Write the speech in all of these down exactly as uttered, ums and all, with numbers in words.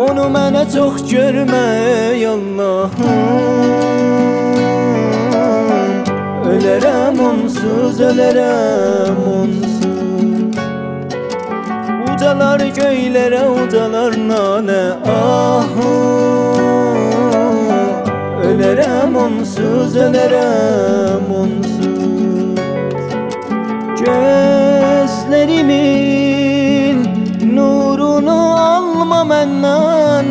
Onu mənə çox görmə Allahım. Ölərəm onsuz, ölərəm onsuz. Ucalar göylərə, ucalar nalə ahım. Ölərəm onsuz, ölərəm onsuz. Gözlərimin nurunu alma məndən,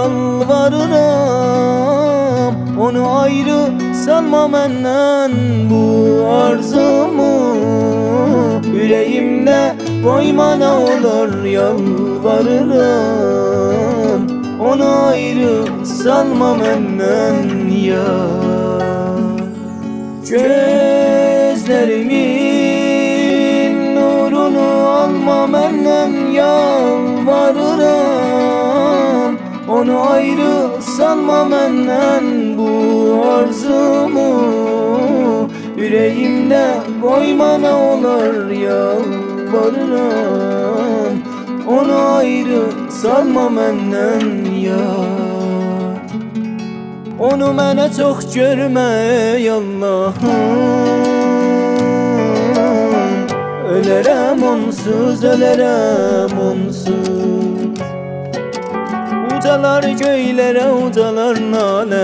yalvarıram. Onu ayrı salma məndən, bu arzumu ürəyimdə qoyma nə olur, yalvarıram. Onu ayrı salma məndən yar. Gözlərimin nurunu alma məndən, yalvarıram. Onu ayrı salma məndən, bu arzumu ürəyimdə qoyma nə olur, yalvarıram. Onu ayrı salma məndən yar. Onu mənə çox görmə Allahım. Ölərəm onsuz, ölərəm onsuz. Ucalar göylərə, ucalar nalə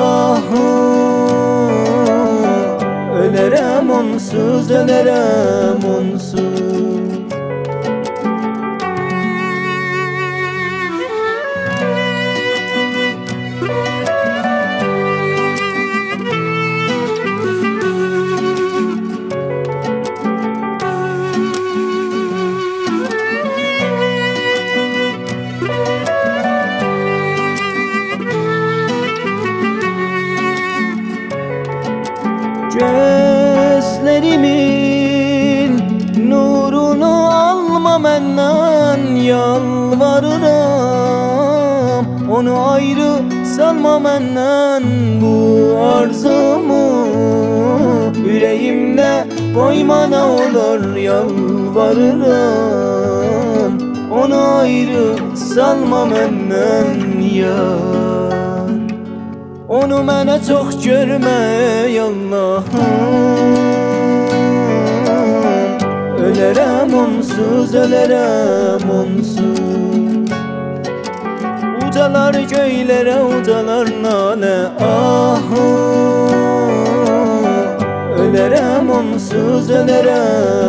ahım. Ölərəm onsuz, ölərəm onsuz. Gözlərimin nurunu alma məndən, yalvarıram. Onu ayrı salma məndən, bu arzumu ürəyimdə qoyma nə olur, yalvarıram. Onu ayrı salma məndən yar. Onu mənə çox görmə Allahım. Ölərəm onsuz, ölərəm onsuz. Ucalar göylərə, ucalar nalə ahım. Ölərəm onsuz, ölərəm